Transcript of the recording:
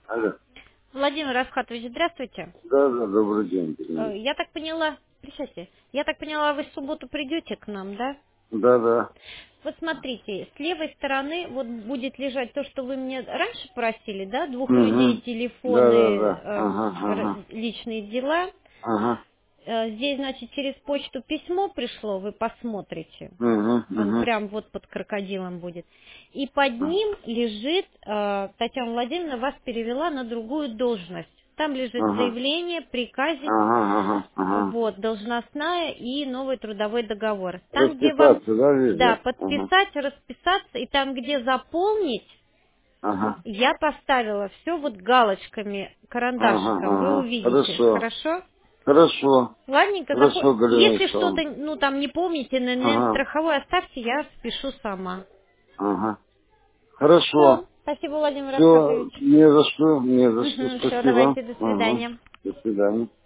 Алло. Владимир Асхатович, здравствуйте. Да, да, добрый день. Ирина. Я так поняла, присядьте. Я так поняла, вы в субботу придете к нам, да? Да, да. Вот смотрите, с левой стороны вот будет лежать то, что вы мне раньше просили, да? Двух людей, Угу. Да, да, телефоны, да. Ага, ага. личные дела. Ага. Здесь, значит, через почту письмо пришло, вы посмотрите. Угу, Он угу. прям вот под крокодилом будет. И под ним лежит, Татьяна Владимировна вас перевела на другую должность. Там лежит Ага. заявление, приказик, Ага, ага, ага. вот, должностная и новый трудовой договор. Там, где вам, Расписаться, да, да, везде? Ага. подписать, расписаться, и там, где заполнить, Ага. я поставила все вот галочками, Ага, карандашиком, вы ага. увидите, Хорошо. хорошо? Хорошо. Ладненько, Хорошо, Галина если что-то, Александровна. ну, там не помните, на Ага. страховой оставьте, я спешу сама. Ага. Все, Хорошо. спасибо, Владимир Все, Асхатович. не за что, не за что. Все, Спасибо. давайте, до Ага. свидания. До свидания.